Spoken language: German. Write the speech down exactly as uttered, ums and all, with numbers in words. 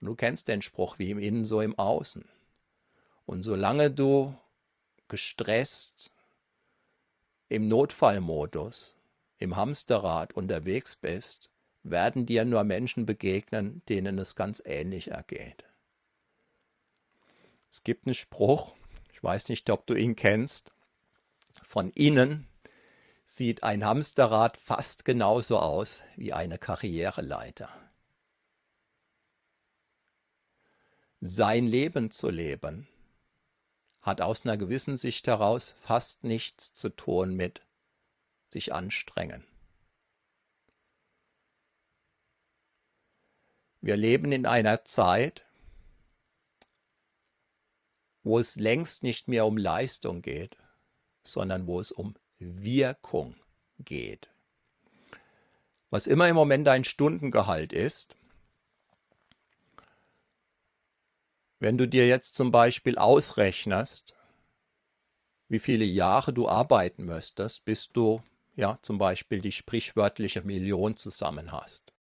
Und du kennst den Spruch, wie im Innen, so im Außen. Und solange du gestresst im Notfallmodus, im Hamsterrad unterwegs bist, werden dir nur Menschen begegnen, denen es ganz ähnlich ergeht. Es gibt einen Spruch, ich weiß nicht, ob du ihn kennst, von innen sieht ein Hamsterrad fast genauso aus wie eine Karriereleiter. Sein Leben zu leben hat aus einer gewissen Sicht heraus fast nichts zu tun mit sich anstrengen. Wir leben in einer Zeit, wo es längst nicht mehr um Leistung geht, sondern wo es um Wirkung geht. Was immer im Moment dein Stundengehalt ist, wenn du dir jetzt zum Beispiel ausrechnest, wie viele Jahre du arbeiten müsstest, bis du ja zum Beispiel die sprichwörtliche Million zusammen hast.